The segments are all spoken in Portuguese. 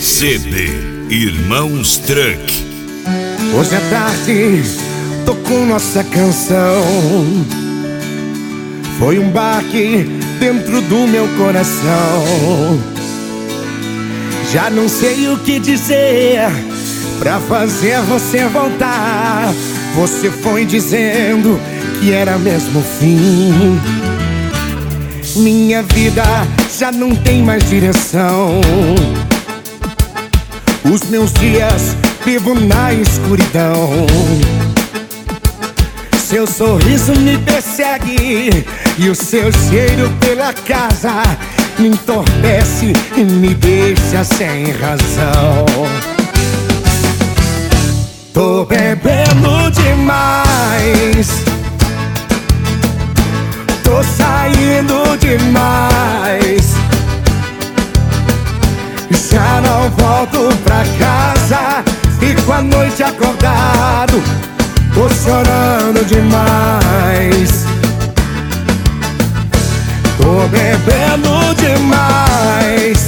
CD Irmãos Truck. Hoje à tarde tocou nossa canção. Foi um baque dentro do meu coração. Já não sei o que dizer pra fazer você voltar. Você foi dizendo que era mesmo o fim. Minha vida já não tem mais direção. Os meus dias vivo na escuridão. Seu sorriso me persegue e o seu cheiro pela casa me entorpece e me deixa sem razão. Tô bebendo demais, tô saindo demais. Já não volto pra casa, fico a noite acordado, tô chorando demais. Tô bebendo demais,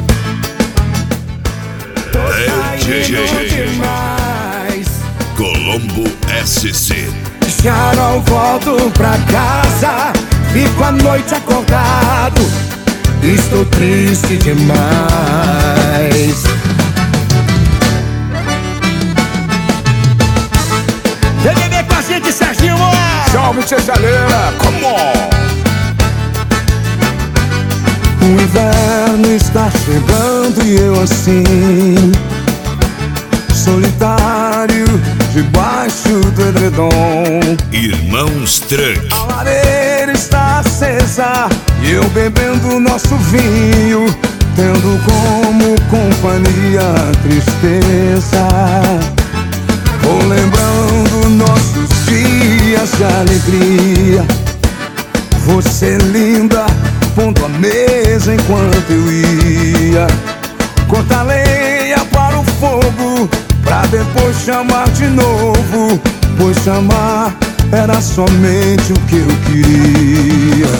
tô saindo demais. Colombo SC. Já não volto pra casa, fico a noite acordado, estou triste demais. Vem beber com a gente, Serginho! Salve, tia Chaleira, come on! O inverno está chegando e eu assim, solitário, debaixo do edredom. Irmãos Truck. A lareira está acesa e eu bebendo nosso vinho, tendo como companhia a tristeza. Vou lembrando nossos dias de alegria. Você linda, pondo a mesa enquanto eu ia cortar lenha para o fogo, pra depois chamar de novo, pois chamar era somente o que eu queria.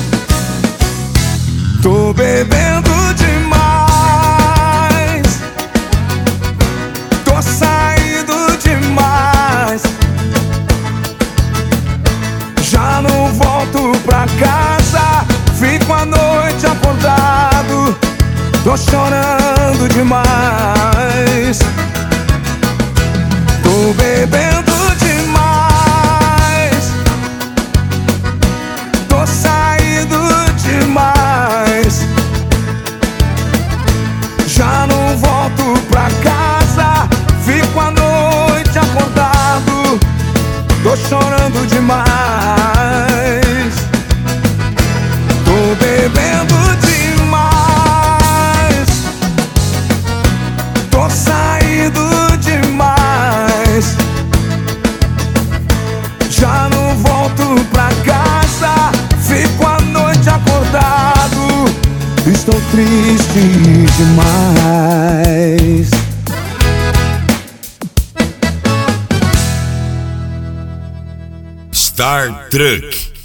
Tô bebendo demais, tô saindo demais. Já não volto pra casa, fico a noite acordado, tô chorando demais. Tô bebendo demais, tô saindo demais. Já não volto pra casa, fico a noite acordado, tô chorando demais. Tô bebendo demais, tô saindo demais. Já não volto pra casa, fico a noite acordado, estou triste demais. Star Truck.